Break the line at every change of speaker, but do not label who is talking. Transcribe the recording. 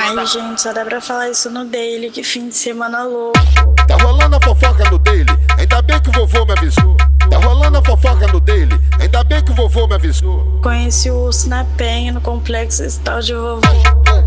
Ai, gente, só dá pra falar isso no daily, que fim de semana louco.
Tá rolando a fofoca no daily, ainda bem que o vovô me avisou. Tá rolando a fofoca no daily, ainda bem que o vovô me avisou.
Conheci o urso na penha, no complexo esse tal de vovô.